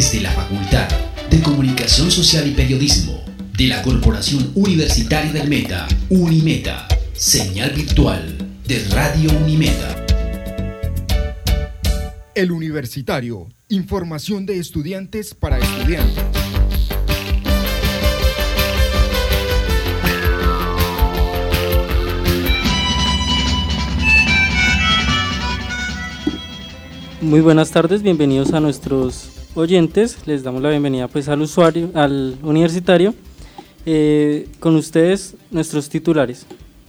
desde la Facultad de Comunicación Social y Periodismo de la Corporación Universitaria del Meta, Unimeta, señal virtual de Radio Unimeta. El Universitario, información de estudiantes para estudiantes. Muy buenas tardes, bienvenidos a nuestros oyentes. Les damos la bienvenida pues al usuario, al universitario. Con ustedes nuestros titulares.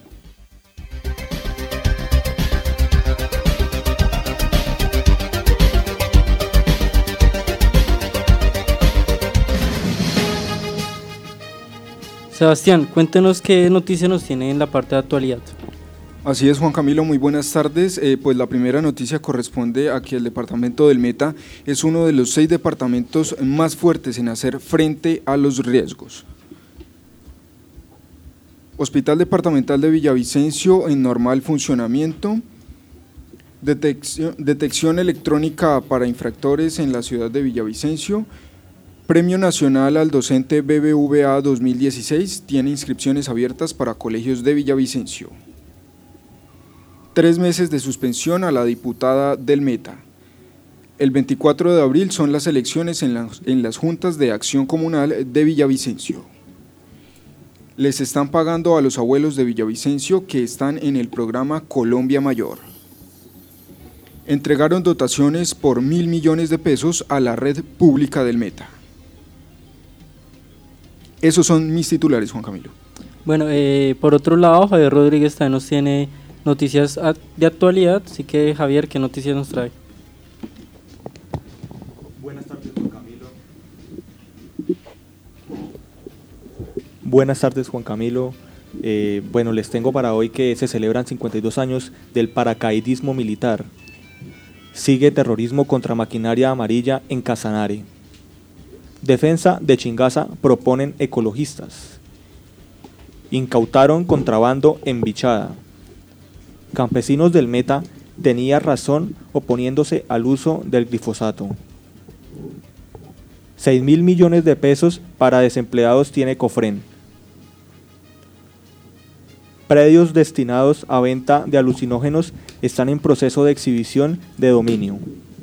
Sebastián, cuéntenos qué noticias nos tiene en la parte de actualidad. Así es, Juan Camilo, muy buenas tardes. Pues la primera noticia corresponde a que el departamento del Meta es uno de los 6 departamentos más fuertes en hacer frente a los riesgos. Hospital Departamental de Villavicencio en normal funcionamiento. Detección electrónica para infractores en la ciudad de Villavicencio. Premio Nacional al Docente BBVA 2016 tiene inscripciones abiertas para colegios de Villavicencio. 3 meses de suspensión a la diputada del Meta. El 24 de abril son las elecciones en las juntas de acción comunal de Villavicencio. Les están pagando a los abuelos de Villavicencio que están en el programa Colombia Mayor. Entregaron dotaciones por 1.000 millones de pesos a la red pública del Meta. Esos son mis titulares, Juan Camilo. Bueno, por otro lado, Javier Rodríguez también nos tiene noticias de actualidad, así que Javier, ¿qué noticias nos trae? Buenas tardes, Juan Camilo. Buenas tardes, Juan Camilo. Bueno, les tengo para hoy que se celebran 52 años del paracaidismo militar. Sigue terrorismo contra maquinaria amarilla en Casanare. Defensa de Chingaza proponen ecologistas. Incautaron contrabando en Bichada. Campesinos del Meta tenía razón oponiéndose al uso del glifosato. 6.000 millones de pesos para desempleados tiene Cofren. Predios destinados a venta de alucinógenos están en proceso de exhibición de dominio.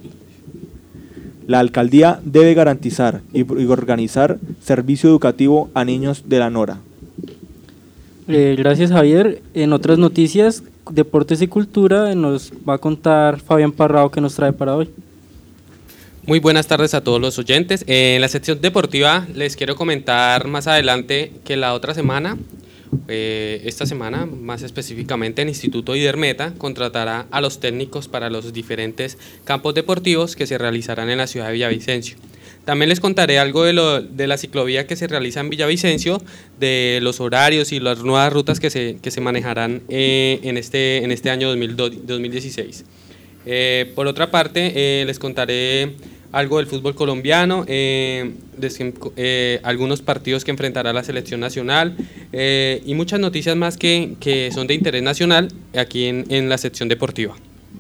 La alcaldía debe garantizar y organizar servicio educativo a niños de la Nora. Gracias, Javier. En otras noticias, deportes y cultura, nos va a contar Fabián Parrado qué nos trae para hoy. Muy buenas tardes a todos los oyentes. En la sección deportiva les quiero comentar más adelante que la otra semana, esta semana más específicamente, el Instituto Idermeta contratará a los técnicos para los diferentes campos deportivos que se realizarán en la ciudad de Villavicencio. También les contaré algo de la ciclovía que se realiza en Villavicencio, de los horarios y las nuevas rutas que se manejarán en este año 2016. Por otra parte, les contaré algo del fútbol colombiano, algunos partidos que enfrentará la selección nacional y muchas noticias más que son de interés nacional aquí en la sección deportiva.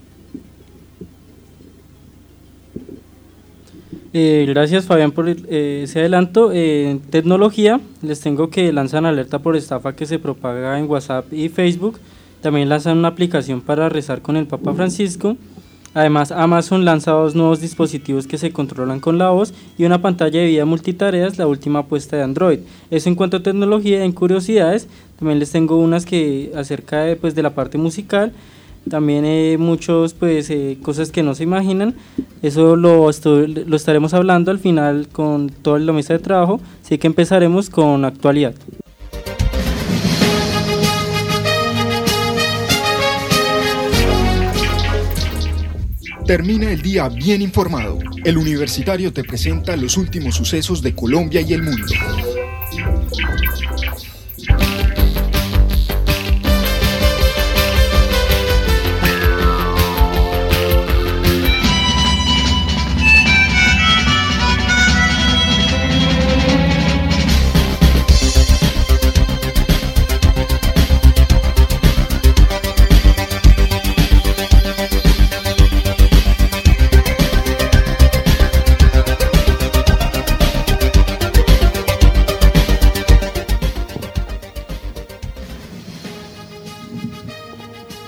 Gracias, Fabián, por ese adelanto. En tecnología les tengo que lanzan alerta por estafa que se propaga en WhatsApp y Facebook. También lanzan una aplicación para rezar con el Papa Francisco. Además, Amazon lanza 2 nuevos dispositivos que se controlan con la voz y una pantalla de vida multitareas, la última apuesta de Android. Eso en cuanto a tecnología. En curiosidades, también les tengo unas que acerca de la parte musical. También muchos cosas que no se imaginan. Eso lo estaremos hablando al final con toda la mesa de trabajo, así que empezaremos con actualidad. Termina el día bien informado. El Universitario te presenta los últimos sucesos de Colombia y el mundo.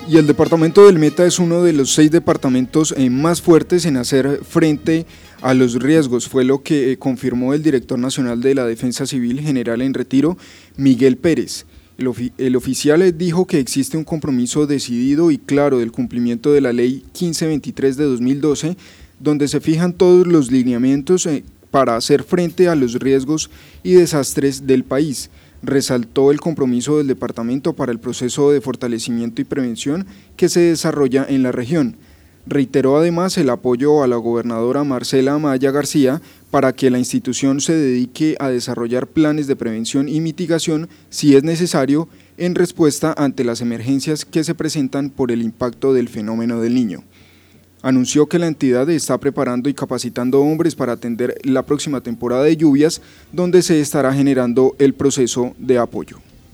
Y el departamento del Meta es uno de los 6 departamentos más fuertes en hacer frente a los riesgos, fue lo que confirmó el director nacional de la Defensa Civil, general en retiro, Miguel Pérez. El oficial dijo que existe un compromiso decidido y claro del cumplimiento de la Ley 1523 de 2012, donde se fijan todos los lineamientos para hacer frente a los riesgos y desastres del país. Resaltó el compromiso del departamento para el proceso de fortalecimiento y prevención que se desarrolla en la región. Reiteró además el apoyo a la gobernadora Marcela Amaya García para que la institución se dedique a desarrollar planes de prevención y mitigación, si es necesario, en respuesta ante las emergencias que se presentan por el impacto del fenómeno del Niño. Anunció que la entidad está preparando y capacitando hombres para atender la próxima temporada de lluvias, donde se estará generando el proceso de apoyo.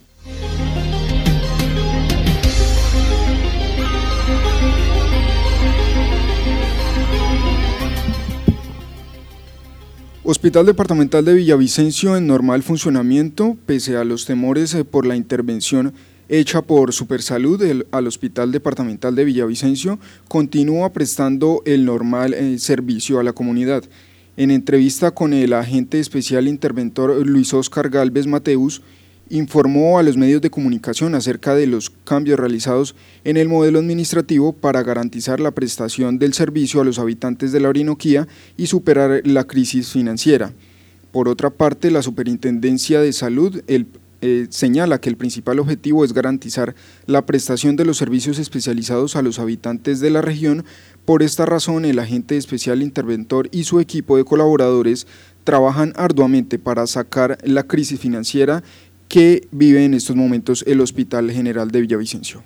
Hospital Departamental de Villavicencio en normal funcionamiento, pese a los temores por la intervención hecha por Supersalud al Hospital Departamental de Villavicencio, continúa prestando el normal servicio a la comunidad. En entrevista con el agente especial interventor Luis Óscar Gálvez Mateus, informó a los medios de comunicación acerca de los cambios realizados en el modelo administrativo para garantizar la prestación del servicio a los habitantes de la Orinoquía y superar la crisis financiera. Por otra parte, la Superintendencia de Salud señala que el principal objetivo es garantizar la prestación de los servicios especializados a los habitantes de la región. Por esta razón, el agente especial interventor y su equipo de colaboradores trabajan arduamente para sacar la crisis financiera que vive en estos momentos el Hospital General de Villavicencio.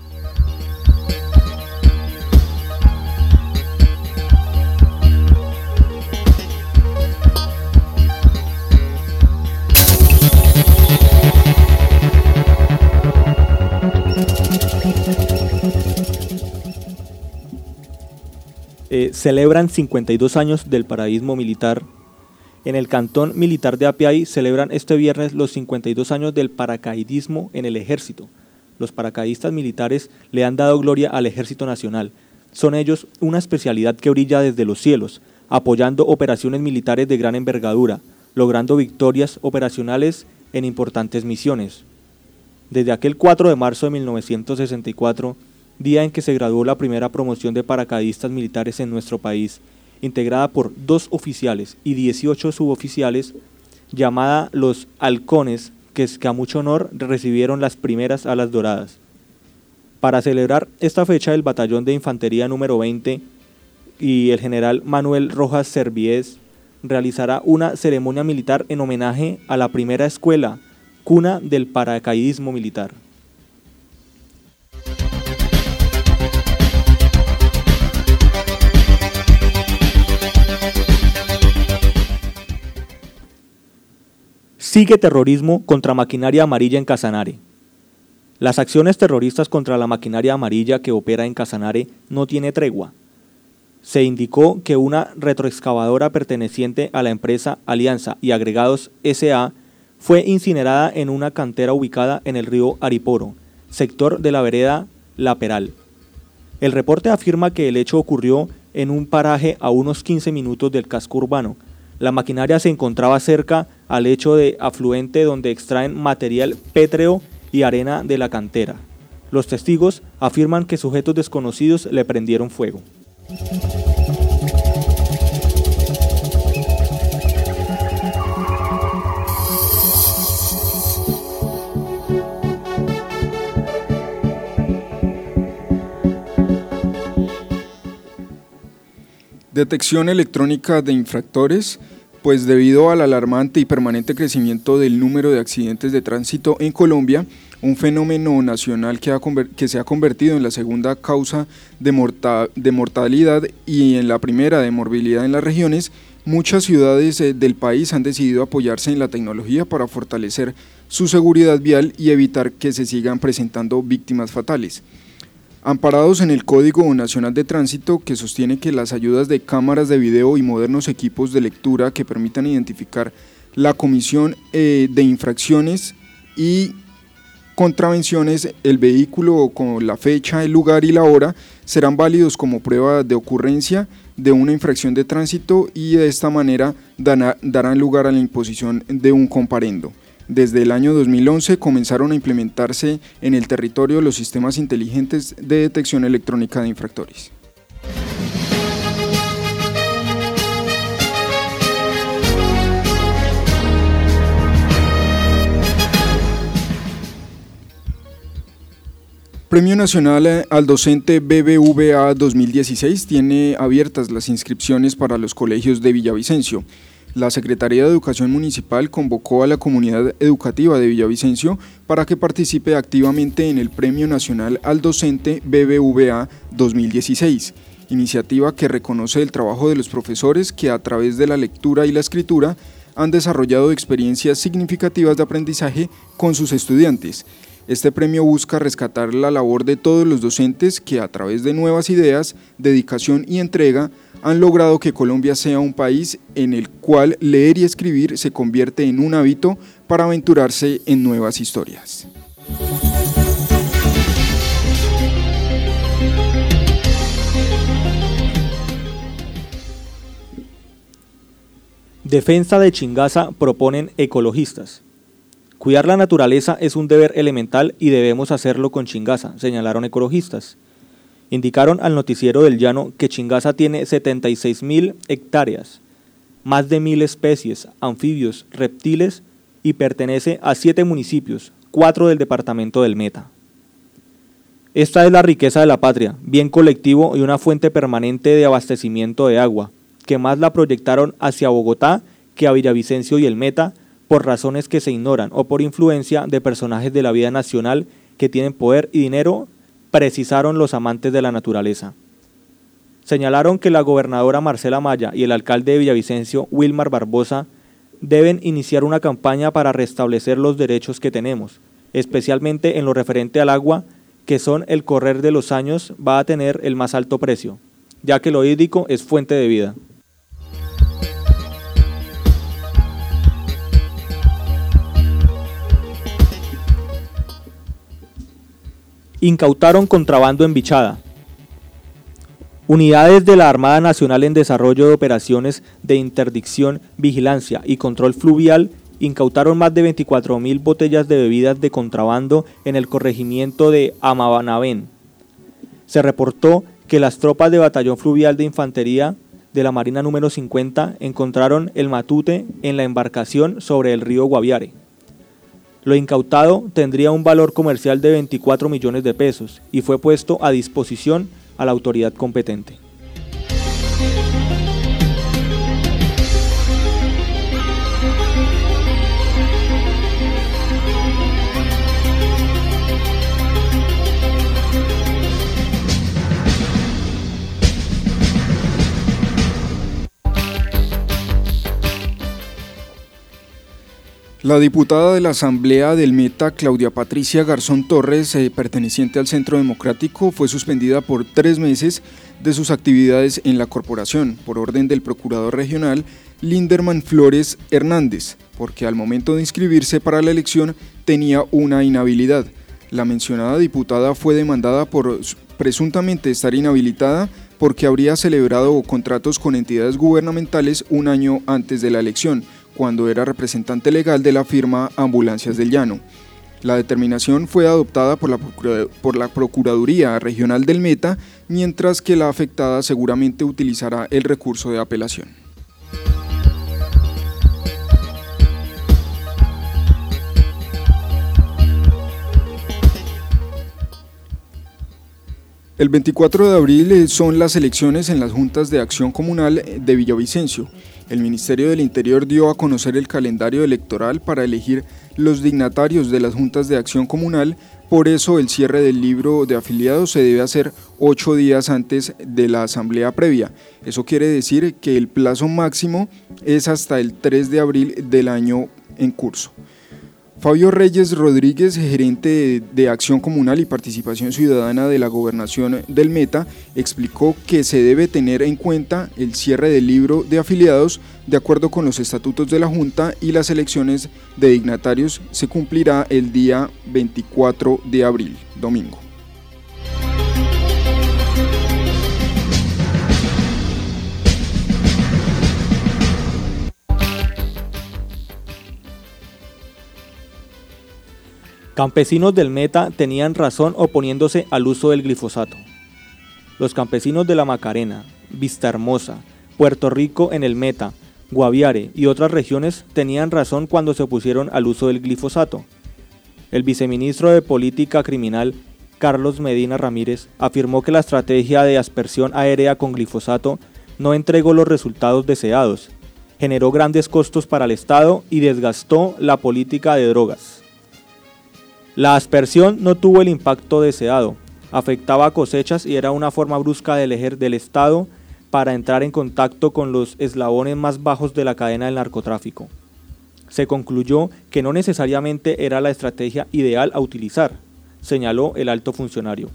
Celebran 52 años del paracaidismo militar. En el Cantón Militar de Apiay celebran este viernes los 52 años del paracaidismo en el Ejército. Los paracaidistas militares le han dado gloria al Ejército Nacional. Son ellos una especialidad que brilla desde los cielos, apoyando operaciones militares de gran envergadura, logrando victorias operacionales en importantes misiones. Desde aquel 4 de marzo de 1964, día en que se graduó la primera promoción de paracaidistas militares en nuestro país, integrada por 2 oficiales y 18 suboficiales, llamada Los Halcones, que a mucho honor recibieron las primeras alas doradas. Para celebrar esta fecha, el Batallón de Infantería número 20 y el general Manuel Rojas Serviés realizará una ceremonia militar en homenaje a la primera escuela, cuna del paracaidismo militar. Sigue terrorismo contra maquinaria amarilla en Casanare. Las acciones terroristas contra la maquinaria amarilla que opera en Casanare no tiene tregua. Se indicó que una retroexcavadora perteneciente a la empresa Alianza y Agregados S.A. fue incinerada en una cantera ubicada en el río Ariporo, sector de la vereda La Peral. El reporte afirma que el hecho ocurrió en un paraje a unos 15 minutos del casco urbano. La maquinaria se encontraba cerca al lecho de afluente donde extraen material pétreo y arena de la cantera. Los testigos afirman que sujetos desconocidos le prendieron fuego. Detección electrónica de infractores, pues debido al alarmante y permanente crecimiento del número de accidentes de tránsito en Colombia, un fenómeno nacional que se ha convertido en la segunda causa de mortalidad y en la primera de morbilidad en las regiones, muchas ciudades del país han decidido apoyarse en la tecnología para fortalecer su seguridad vial y evitar que se sigan presentando víctimas fatales. Amparados en el Código Nacional de Tránsito, que sostiene que las ayudas de cámaras de video y modernos equipos de lectura que permitan identificar la comisión de infracciones y contravenciones, el vehículo con la fecha, el lugar y la hora serán válidos como prueba de ocurrencia de una infracción de tránsito y de esta manera darán lugar a la imposición de un comparendo. Desde el año 2011 comenzaron a implementarse en el territorio los sistemas inteligentes de detección electrónica de infractores. Premio Nacional al Docente BBVA 2016 tiene abiertas las inscripciones para los colegios de Villavicencio. La Secretaría de Educación Municipal convocó a la comunidad educativa de Villavicencio para que participe activamente en el Premio Nacional al Docente BBVA 2016, iniciativa que reconoce el trabajo de los profesores que a través de la lectura y la escritura han desarrollado experiencias significativas de aprendizaje con sus estudiantes. Este premio busca rescatar la labor de todos los docentes que a través de nuevas ideas, dedicación y entrega han logrado que Colombia sea un país en el cual leer y escribir se convierte en un hábito para aventurarse en nuevas historias. Defensa de Chingaza proponen ecologistas. Cuidar la naturaleza es un deber elemental y debemos hacerlo con Chingaza, señalaron ecologistas. Indicaron al Noticiero del Llano que Chingaza tiene 76.000 hectáreas, más de 1.000 especies, anfibios, reptiles y pertenece a 7 municipios, 4 del departamento del Meta. Esta es la riqueza de la patria, bien colectivo y una fuente permanente de abastecimiento de agua, que más la proyectaron hacia Bogotá que a Villavicencio y el Meta, por razones que se ignoran o por influencia de personajes de la vida nacional que tienen poder y dinero, precisaron los amantes de la naturaleza. Señalaron que la gobernadora Marcela Maya y el alcalde de Villavicencio, Wilmar Barbosa, deben iniciar una campaña para restablecer los derechos que tenemos, especialmente en lo referente al agua, que son el correr de los años va a tener el más alto precio, ya que lo hídrico es fuente de vida. Incautaron contrabando en Bichada. Unidades de la Armada Nacional en desarrollo de operaciones de interdicción, vigilancia y control fluvial incautaron más de 24.000 botellas de bebidas de contrabando en el corregimiento de Amabanabén. Se reportó que las tropas de Batallón Fluvial de Infantería de la Marina número 50 encontraron el matute en la embarcación sobre el río Guaviare. Lo incautado tendría un valor comercial de 24 millones de pesos y fue puesto a disposición a la autoridad competente. La diputada de la Asamblea del Meta, Claudia Patricia Garzón Torres, perteneciente al Centro Democrático, fue suspendida por 3 meses de sus actividades en la corporación, por orden del procurador regional Linderman Flores Hernández, porque al momento de inscribirse para la elección tenía una inhabilidad. La mencionada diputada fue demandada por presuntamente estar inhabilitada porque habría celebrado contratos con entidades gubernamentales un año antes de la elección, cuando era representante legal de la firma Ambulancias del Llano. La determinación fue adoptada por la Procuraduría Regional del Meta, mientras que la afectada seguramente utilizará el recurso de apelación. El 24 de abril son las elecciones en las juntas de acción comunal de Villavicencio. El Ministerio del Interior dio a conocer el calendario electoral para elegir los dignatarios de las juntas de acción comunal, por eso el cierre del libro de afiliados se debe hacer 8 días antes de la asamblea previa. Eso quiere decir que el plazo máximo es hasta el 3 de abril del año en curso. Fabio Reyes Rodríguez, gerente de Acción Comunal y Participación Ciudadana de la Gobernación del Meta, explicó que se debe tener en cuenta el cierre del libro de afiliados de acuerdo con los estatutos de la Junta y las elecciones de dignatarios se cumplirá el día 24 de abril, domingo. Campesinos del Meta tenían razón oponiéndose al uso del glifosato. Los campesinos de La Macarena, Vistahermosa, Puerto Rico en el Meta, Guaviare y otras regiones tenían razón cuando se opusieron al uso del glifosato. El viceministro de Política Criminal, Carlos Medina Ramírez, afirmó que la estrategia de aspersión aérea con glifosato no entregó los resultados deseados, generó grandes costos para el Estado y desgastó la política de drogas. La aspersión no tuvo el impacto deseado, afectaba cosechas y era una forma brusca del Estado para entrar en contacto con los eslabones más bajos de la cadena del narcotráfico. Se concluyó que no necesariamente era la estrategia ideal a utilizar, señaló el alto funcionario.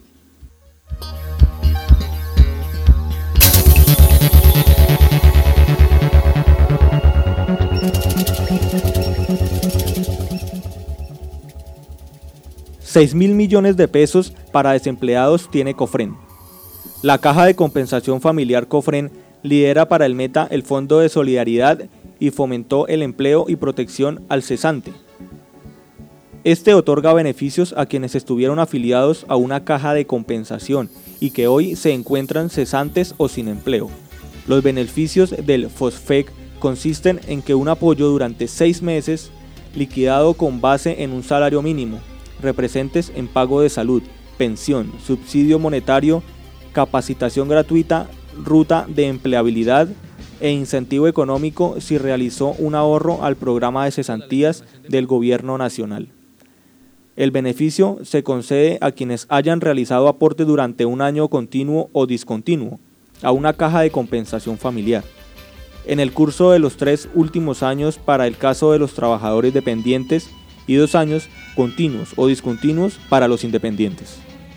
$6.000 millones para desempleados tiene Cofren. La Caja de Compensación Familiar Cofren lidera para el Meta el Fondo de Solidaridad y fomentó el empleo y protección al cesante. Este otorga beneficios a quienes estuvieron afiliados a una caja de compensación y que hoy se encuentran cesantes o sin empleo. Los beneficios del FOSFEC consisten en que un apoyo durante 6 meses, liquidado con base en un salario mínimo, representes en pago de salud, pensión, subsidio monetario, capacitación gratuita, ruta de empleabilidad e incentivo económico si realizó un ahorro al programa de cesantías del Gobierno Nacional. El beneficio se concede a quienes hayan realizado aporte durante un año continuo o discontinuo a una caja de compensación familiar. En el curso de los 3 últimos años para el caso de los trabajadores dependientes y 2 años continuos o discontinuos para los independientes.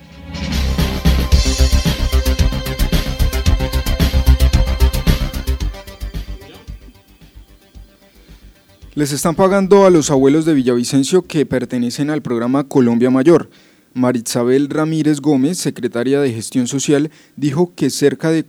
Les están pagando a los abuelos de Villavicencio que pertenecen al programa Colombia Mayor. Marisabel Ramírez Gómez, secretaria de Gestión Social, dijo que cerca de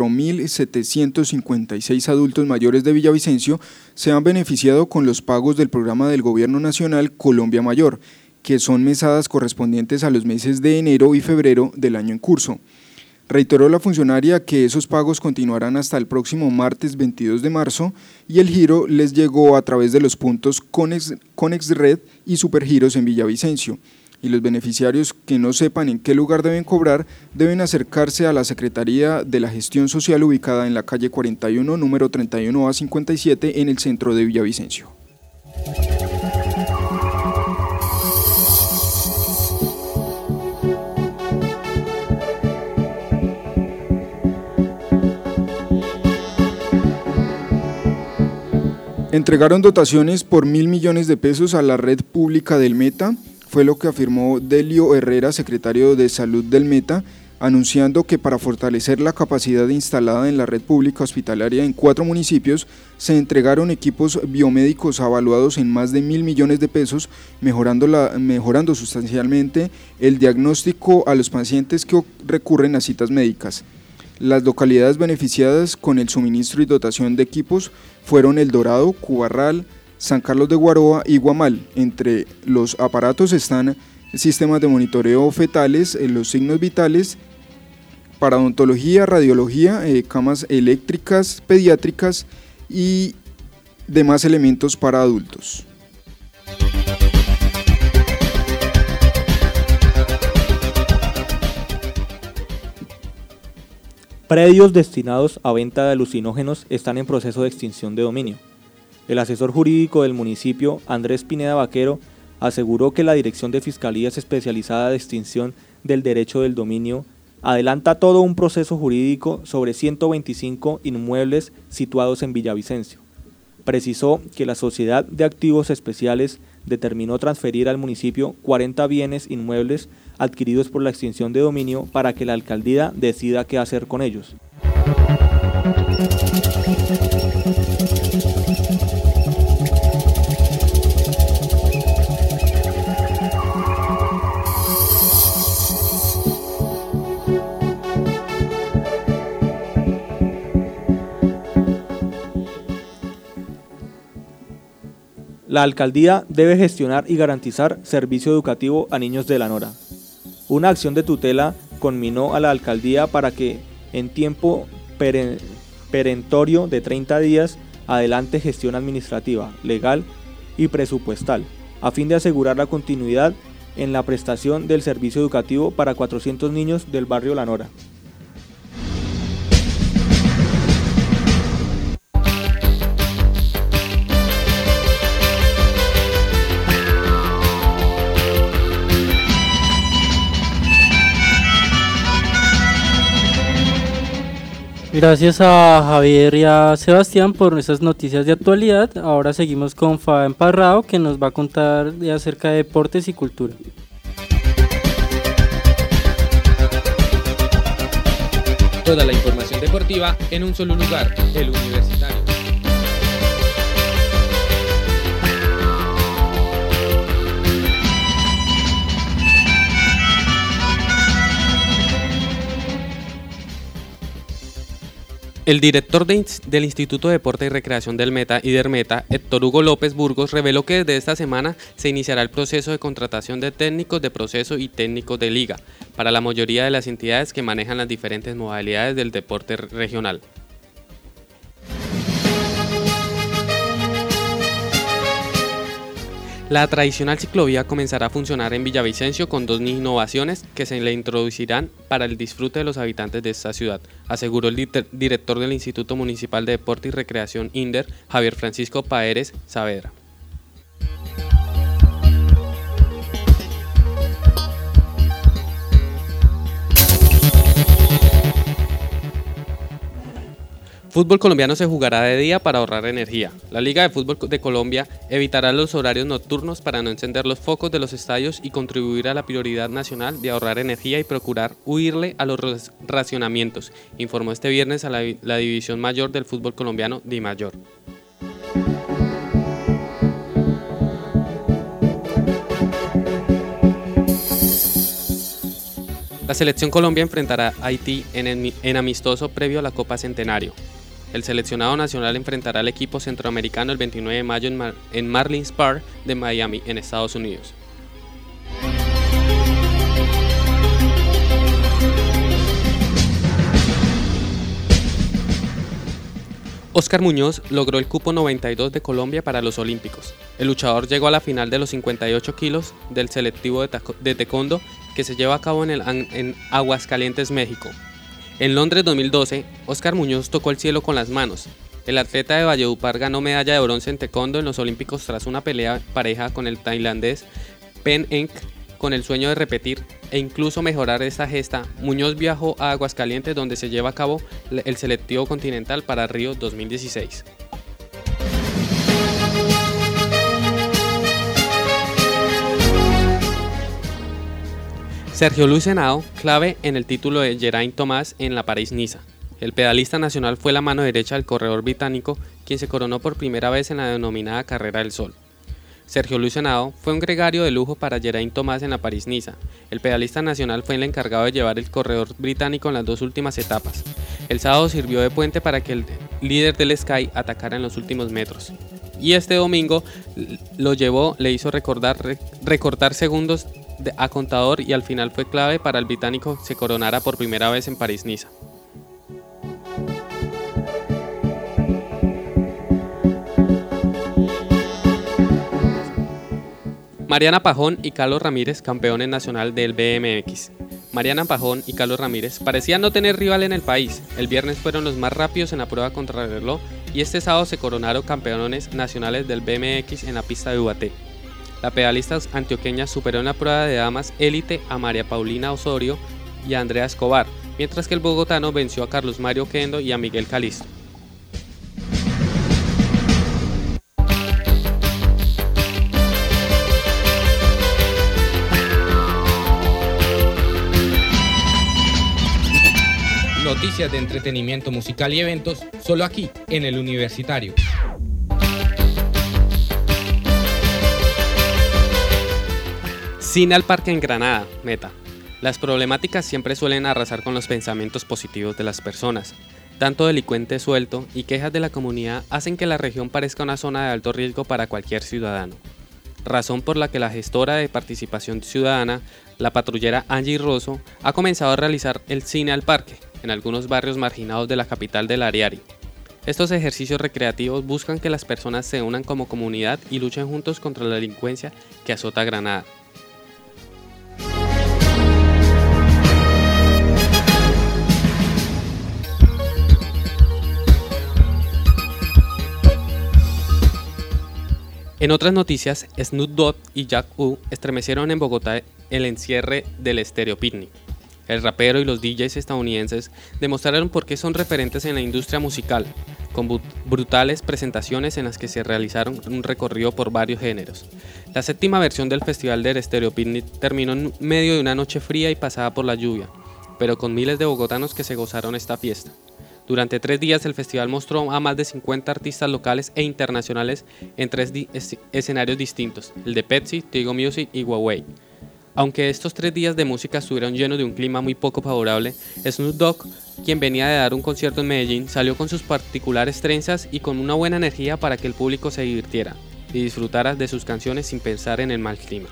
4.756 adultos mayores de Villavicencio se han beneficiado con los pagos del programa del Gobierno Nacional Colombia Mayor, que son mesadas correspondientes a los meses de enero y febrero del año en curso. Reiteró la funcionaria que esos pagos continuarán hasta el próximo martes 22 de marzo y el giro les llegó a través de los puntos Conex Red y Supergiros en Villavicencio. Y los beneficiarios que no sepan en qué lugar deben cobrar deben acercarse a la Secretaría de la Gestión Social ubicada en la calle 41, número 31A57 en el centro de Villavicencio. Entregaron dotaciones por 1.000 millones de pesos a la red pública del Meta. Fue lo que afirmó Delio Herrera, secretario de Salud del Meta, anunciando que para fortalecer la capacidad instalada en la red pública hospitalaria en 4 municipios, se entregaron equipos biomédicos avaluados en más de 1.000 millones de pesos, mejorando sustancialmente el diagnóstico a los pacientes que recurren a citas médicas. Las localidades beneficiadas con el suministro y dotación de equipos fueron El Dorado, Cubarral, San Carlos de Guaroa y Guamal. Entre los aparatos están sistemas de monitoreo fetales, los signos vitales, para odontología, radiología, camas eléctricas, pediátricas y demás elementos para adultos. Predios destinados a venta de alucinógenos están en proceso de extinción de dominio. El asesor jurídico del municipio, Andrés Pineda Vaquero, aseguró que la Dirección de Fiscalías Especializada de Extinción del Derecho del Dominio adelanta todo un proceso jurídico sobre 125 inmuebles situados en Villavicencio. precisó que la Sociedad de Activos Especiales determinó transferir al municipio 40 bienes inmuebles adquiridos por la extinción de dominio para que la alcaldía decida qué hacer con ellos. La alcaldía debe gestionar y garantizar servicio educativo a niños de la Nora. Una acción de tutela conminó a la alcaldía para que en tiempo perentorio de 30 días adelante gestión administrativa, legal y presupuestal, a fin de asegurar la continuidad en la prestación del servicio educativo para 400 niños del barrio La Nora. Gracias a Javier y a Sebastián por esas noticias de actualidad. Ahora seguimos con Fabián Parrado, que nos va a contar acerca de deportes y cultura. Toda la información deportiva en un solo lugar, El Universitario. El director del Instituto de Deporte y Recreación del Meta y Dermeta, Héctor Hugo López Burgos, reveló que desde esta semana se iniciará el proceso de contratación de técnicos de proceso y técnicos de liga para la mayoría de las entidades que manejan las diferentes modalidades del deporte regional. La tradicional ciclovía comenzará a funcionar en Villavicencio con 2 innovaciones que se le introducirán para el disfrute de los habitantes de esta ciudad, aseguró el director del Instituto Municipal de Deporte y Recreación INDER, Javier Francisco Paérez Saavedra. Fútbol colombiano se jugará de día para ahorrar energía. La Liga de Fútbol de Colombia evitará los horarios nocturnos para no encender los focos de los estadios y contribuir a la prioridad nacional de ahorrar energía y procurar huirle a los racionamientos, informó este viernes a la División Mayor del Fútbol Colombiano, DIMAYOR. La Selección Colombia enfrentará a Haití en amistoso previo a la Copa Centenario. El seleccionado nacional enfrentará al equipo centroamericano el 29 de mayo en Marlins Park de Miami, en Estados Unidos. Óscar Muñoz logró el cupo 92 de Colombia para los Olímpicos. El luchador llegó a la final de los 58 kilos del selectivo de taekwondo que se lleva a cabo en Aguascalientes, México. En Londres 2012, Óscar Muñoz tocó el cielo con las manos. El atleta de Valledupar ganó medalla de bronce en taekwondo en los Olímpicos tras una pelea pareja con el tailandés Pen Eng, con el sueño de repetir e incluso mejorar esta gesta. Muñoz viajó a Aguascalientes, donde se lleva a cabo el selectivo continental para Río 2016. Sergio Luis Henao, clave en el título de Geraint Thomas en la París-Niza. El pedalista nacional fue la mano derecha del corredor británico, quien se coronó por primera vez en la denominada Carrera del Sol. Sergio Luis Henao fue un gregario de lujo para Geraint Thomas en la París-Niza. El pedalista nacional fue el encargado de llevar el corredor británico en las 2 últimas etapas. El sábado sirvió de puente para que el líder del Sky atacara en los últimos metros. Y este domingo le hizo recortar segundos a contador y al final fue clave para el británico se coronara por primera vez en París-Niza. Mariana Pajón y Carlos Ramírez, campeones nacional del BMX. Mariana Pajón y Carlos Ramírez parecían no tener rival en el país. El viernes fueron los más rápidos en la prueba contrarreloj y este sábado se coronaron campeones nacionales del BMX en la pista de Ubaté. La pedalista antioqueña superó en la prueba de damas élite a María Paulina Osorio y a Andrea Escobar, mientras que el bogotano venció a Carlos Mario Kendo y a Miguel Calisto. noticias de entretenimiento musical y eventos, solo aquí, en El Universitario. Cine al Parque en Granada, Meta. Las problemáticas siempre suelen arrasar con los pensamientos positivos de las personas. Tanto delincuente suelto y quejas de la comunidad hacen que la región parezca una zona de alto riesgo para cualquier ciudadano. Razón por la que la gestora de participación ciudadana, la patrullera Angie Rosso, ha comenzado a realizar el Cine al Parque en algunos barrios marginados de la capital del Ariari. Estos ejercicios recreativos buscan que las personas se unan como comunidad y luchen juntos contra la delincuencia que azota Granada. En otras noticias, Snoop Dogg y Jack U estremecieron en Bogotá el encierre del Stereo Picnic. El rapero y los DJs estadounidenses demostraron por qué son referentes en la industria musical, con brutales presentaciones en las que se realizaron un recorrido por varios géneros. La séptima versión del festival del Stereo Picnic terminó en medio de una noche fría y pasada por la lluvia, pero con miles de bogotanos que se gozaron esta fiesta. Durante 3 días el festival mostró a más de 50 artistas locales e internacionales en 3 escenarios distintos, el de Pepsi, Tigo Music y Huawei. Aunque estos 3 días de música estuvieron llenos de un clima muy poco favorable, Snoop Dogg, quien venía de dar un concierto en Medellín, salió con sus particulares trenzas y con una buena energía para que el público se divirtiera y disfrutara de sus canciones sin pensar en el mal clima.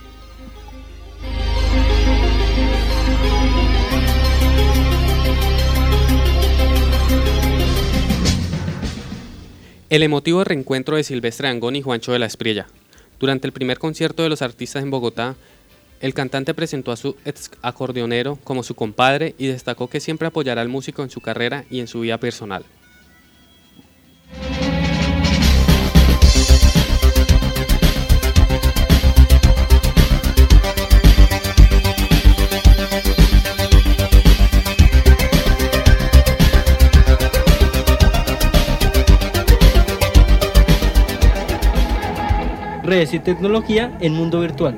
El emotivo reencuentro de Silvestre Dangond y Juancho de la Espriella. Durante el primer concierto de los artistas en Bogotá, el cantante presentó a su ex acordeonero como su compadre y destacó que siempre apoyará al músico en su carrera y en su vida personal. Redes y tecnología en mundo virtual.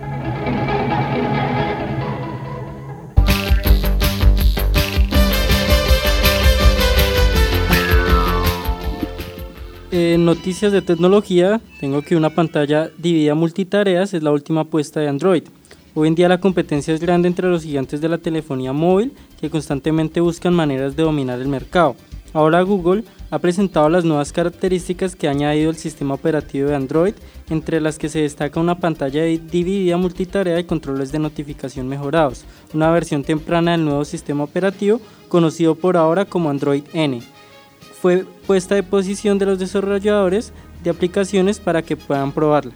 En noticias de tecnología, tengo que una pantalla dividida multitareas es la última apuesta de Android. Hoy en día la competencia es grande entre los gigantes de la telefonía móvil que constantemente buscan maneras de dominar el mercado. Ahora Google ha presentado las nuevas características que ha añadido el sistema operativo de Android, entre las que se destaca una pantalla dividida multitarea y controles de notificación mejorados, una versión temprana del nuevo sistema operativo conocido por ahora como Android N. Fue puesta a disposición de los desarrolladores de aplicaciones para que puedan probarla.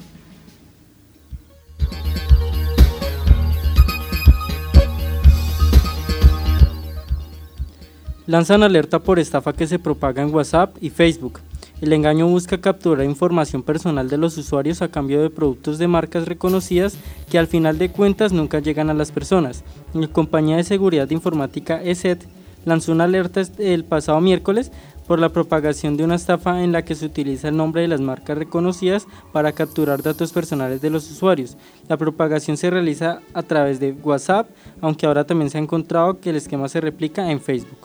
Lanzan alerta por estafa que se propaga en WhatsApp y Facebook. El engaño busca capturar información personal de los usuarios a cambio de productos de marcas reconocidas que al final de cuentas nunca llegan a las personas. La compañía de seguridad informática ESET lanzó una alerta el pasado miércoles por la propagación de una estafa en la que se utiliza el nombre de las marcas reconocidas para capturar datos personales de los usuarios. La propagación se realiza a través de WhatsApp, aunque ahora también se ha encontrado que el esquema se replica en Facebook.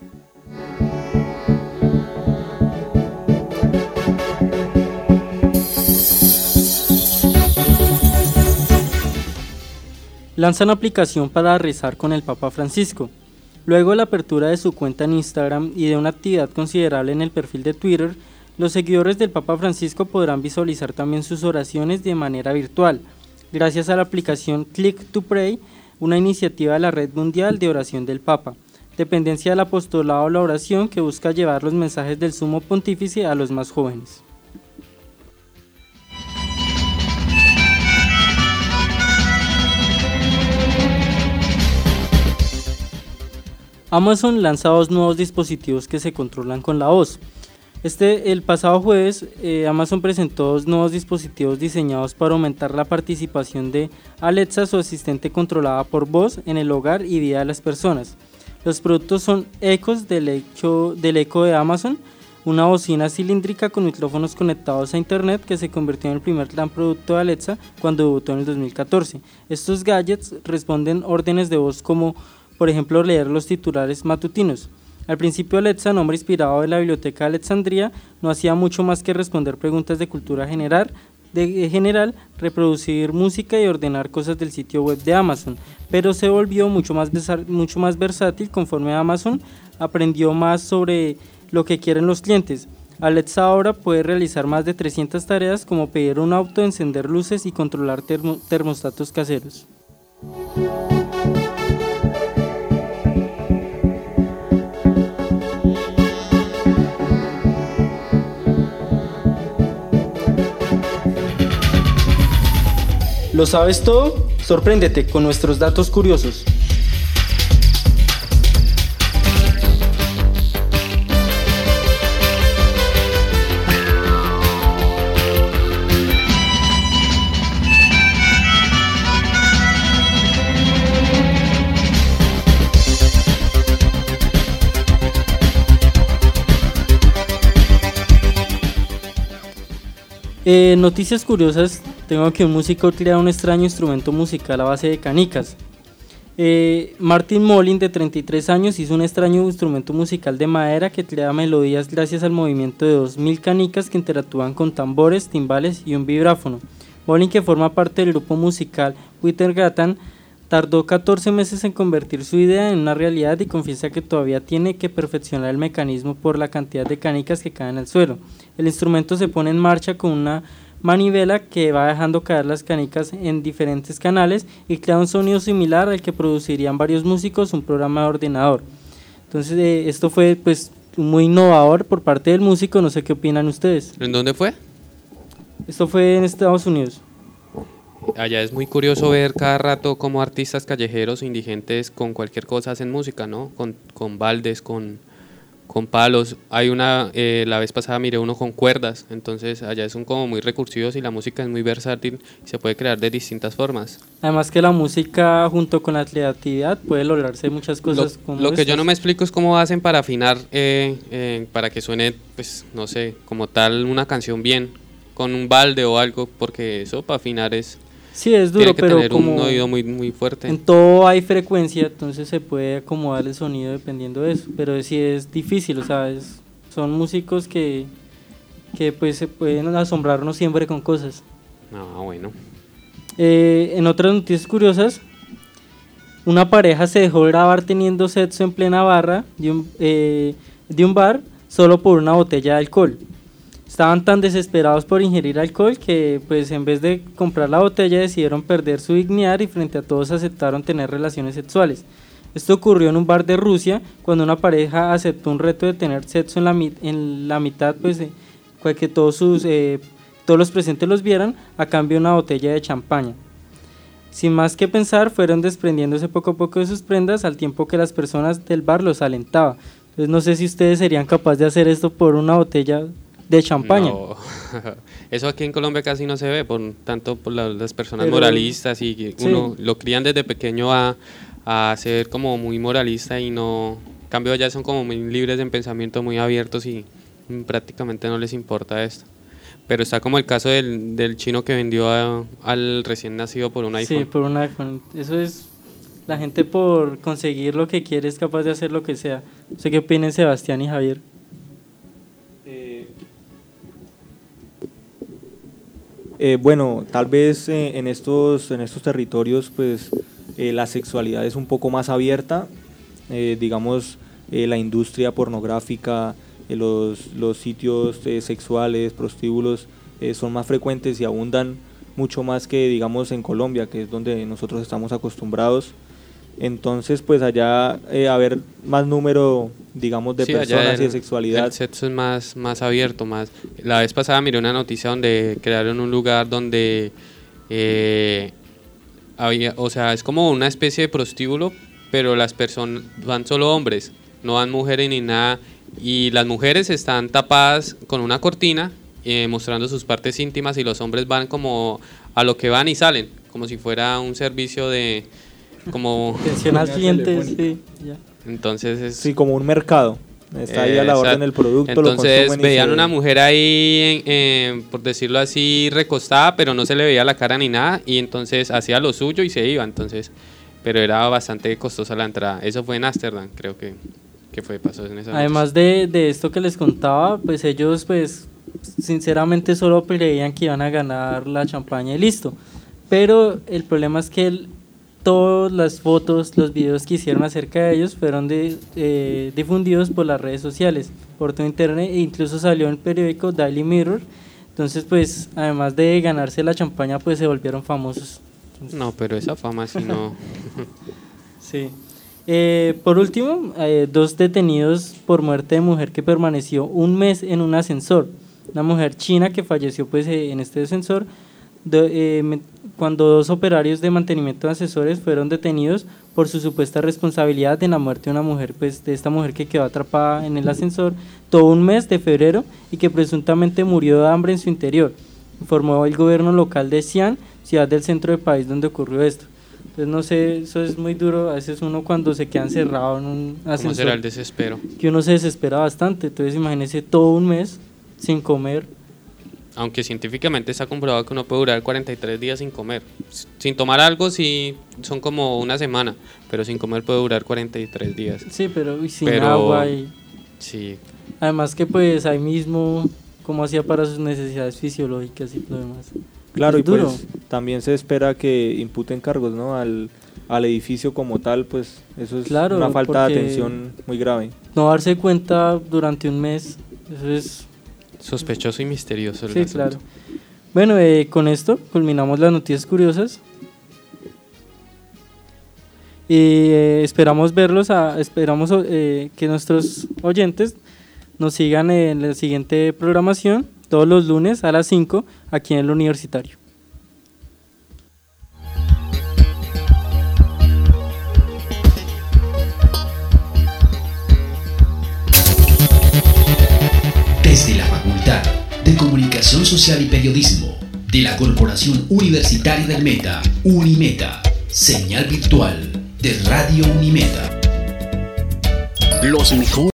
Lanzan aplicación para rezar con el Papa Francisco. Luego de la apertura de su cuenta en Instagram y de una actividad considerable en el perfil de Twitter, los seguidores del Papa Francisco podrán visualizar también sus oraciones de manera virtual, gracias a la aplicación Click to Pray, una iniciativa de la Red Mundial de Oración del Papa, dependencia del apostolado de la oración que busca llevar los mensajes del Sumo Pontífice a los más jóvenes. Amazon lanza 2 nuevos dispositivos que se controlan con la voz. El pasado jueves, Amazon presentó 2 nuevos dispositivos diseñados para aumentar la participación de Alexa, su asistente controlada por voz, en el hogar y vida de las personas. Los productos son Echos del Echo de Amazon, una bocina cilíndrica con micrófonos conectados a internet que se convirtió en el primer gran producto de Alexa cuando debutó en el 2014. Estos gadgets responden órdenes de voz como, por ejemplo, leer los titulares matutinos. Al principio Alexa, nombre inspirado de la Biblioteca de Alexandria, no hacía mucho más que responder preguntas de cultura general, reproducir música y ordenar cosas del sitio web de Amazon, pero se volvió mucho más versátil conforme Amazon aprendió más sobre lo que quieren los clientes. Alexa ahora puede realizar más de 300 tareas como pedir un auto, encender luces y controlar termostatos caseros. ¿Lo sabes todo? Sorpréndete con nuestros datos curiosos. Noticias curiosas, tengo que un músico crea un extraño instrumento musical a base de canicas. Martin Molin, de 33 años, hizo un extraño instrumento musical de madera que crea melodías gracias al movimiento de 2000 canicas que interactúan con tambores, timbales y un vibráfono. Molin, que forma parte del grupo musical Wittergatan, tardó 14 meses en convertir su idea en una realidad y confiesa que todavía tiene que perfeccionar el mecanismo por la cantidad de canicas que caen al suelo. El instrumento se pone en marcha con una manivela que va dejando caer las canicas en diferentes canales y crea un sonido similar al que producirían varios músicos un programa de ordenador. Entonces esto fue pues muy innovador por parte del músico, no sé qué opinan ustedes. ¿En dónde fue? Esto fue en Estados Unidos. Allá es muy curioso ver cada rato cómo artistas callejeros o indigentes con cualquier cosa hacen música, ¿no? Con baldes, con palos. Hay la vez pasada miré uno con cuerdas, entonces allá son como muy recursivos y la música es muy versátil y se puede crear de distintas formas. Además que la música junto con la creatividad puede lograrse muchas cosas. Lo que yo no me explico es cómo hacen para afinar, para que suene, pues no sé, como tal una canción bien, con un balde o algo, porque eso para afinar es... Sí, es duro, tiene que pero tener como un oído muy, muy fuerte. En todo hay frecuencia, entonces se puede acomodar el sonido dependiendo de eso, pero sí es difícil, o sea, son músicos que pues se pueden asombrarnos siempre con cosas. Ah, bueno. En otras noticias curiosas, una pareja se dejó grabar teniendo sexo en plena barra de un bar solo por una botella de alcohol. Estaban tan desesperados por ingerir alcohol que pues en vez de comprar la botella decidieron perder su dignidad y frente a todos aceptaron tener relaciones sexuales. Esto ocurrió en un bar de Rusia cuando una pareja aceptó un reto de tener sexo en la mitad, pues que todos los presentes los vieran a cambio de una botella de champaña. Sin más que pensar, fueron desprendiéndose poco a poco de sus prendas al tiempo que las personas del bar los alentaban. Entonces no sé si ustedes serían capaces de hacer esto por una botella de champaña. No. Eso aquí en Colombia casi no se ve, tanto por las personas moralistas y que uno lo crían desde pequeño a ser como muy moralista y no, en cambio ya son como muy libres en pensamiento, muy abiertos y prácticamente no les importa esto. Pero está como el caso del chino que vendió al recién nacido por un iPhone. Sí, por un iPhone. Eso es, la gente por conseguir lo que quiere es capaz de hacer lo que sea. No sé qué opinan Sebastián y Javier. Bueno, tal vez en estos territorios pues la sexualidad es un poco más abierta, digamos la industria pornográfica, los sitios sexuales, prostíbulos son más frecuentes y abundan mucho más que digamos en Colombia, que es donde nosotros estamos acostumbrados. Entonces pues allá haber más número digamos de personas y de sexualidad. El sexo es más abierto, más. La vez pasada miré una noticia donde crearon un lugar donde había, o sea, es como una especie de prostíbulo, pero las personas van solo hombres, no van mujeres ni nada, y las mujeres están tapadas con una cortina mostrando sus partes íntimas y los hombres van como a lo que van y salen, como si fuera un servicio de como atención al cliente, sí, ya. Entonces sí, como un mercado. Está ahí a la orden del producto. Entonces lo veían una mujer ahí, por decirlo así, recostada, pero no se le veía la cara ni nada, y entonces hacía lo suyo y se iba. Entonces, pero era bastante costosa la entrada. Eso fue en Ámsterdam, creo que ¿Qué pasó en esa Además de esto que les contaba, pues ellos pues sinceramente solo creían que iban a ganar la champaña y listo. Pero el problema es que todas las fotos, los videos que hicieron acerca de ellos fueron difundidos por las redes sociales, por todo internet, e incluso salió en el periódico Daily Mirror. Entonces pues además de ganarse la champaña pues se volvieron famosos. Entonces, no, pero esa fama sí no. sí. Por último, 2 detenidos por muerte de mujer que permaneció un mes en un ascensor. Una mujer china que falleció pues en este ascensor cuando 2 operarios de mantenimiento de ascensores fueron detenidos por su supuesta responsabilidad en la muerte de una mujer, pues de esta mujer que quedó atrapada en el ascensor todo un mes de febrero y que presuntamente murió de hambre en su interior, informó el gobierno local de Xi'an, ciudad del centro del país donde ocurrió esto. Entonces no sé, eso es muy duro, a veces uno cuando se queda encerrado en un ascensor, ¿Cómo será el desespero? Que uno se desespera bastante, entonces imagínese todo un mes sin comer. Aunque científicamente está comprobado que uno puede durar 43 días sin comer. Sin tomar algo sí son como una semana, pero sin comer puede durar 43 días. Sí, pero sin agua y... Sí. Además que pues ahí mismo, como hacía para sus necesidades fisiológicas y lo demás. Claro, y duro. pues también se espera que imputen cargos, ¿no? Al edificio como tal, pues eso es una falta de atención muy grave. No darse cuenta durante un mes, eso es... sospechoso y misterioso el sí, asunto. Claro. Bueno, con esto culminamos las noticias curiosas. Y esperamos que nuestros oyentes nos sigan en la siguiente programación, todos los lunes a las 5, aquí en el Universitario. Desde la Facultad de Comunicación Social y Periodismo de la Corporación Universitaria del Meta, Unimeta, señal virtual de Radio Unimeta. Los mejores